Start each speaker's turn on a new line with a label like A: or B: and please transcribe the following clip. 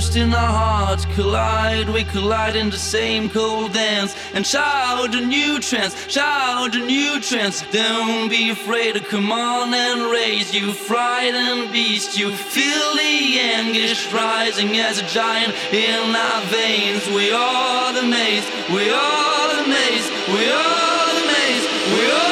A: lust in our hearts collide. We collide in the same cold dance and shout a new trance, shout a new trance. Don't be afraid to come on and raise you frightened beast. You feel the anguish rising as a giant in our veins. We are the maze, we are the maze, we are the maze, we are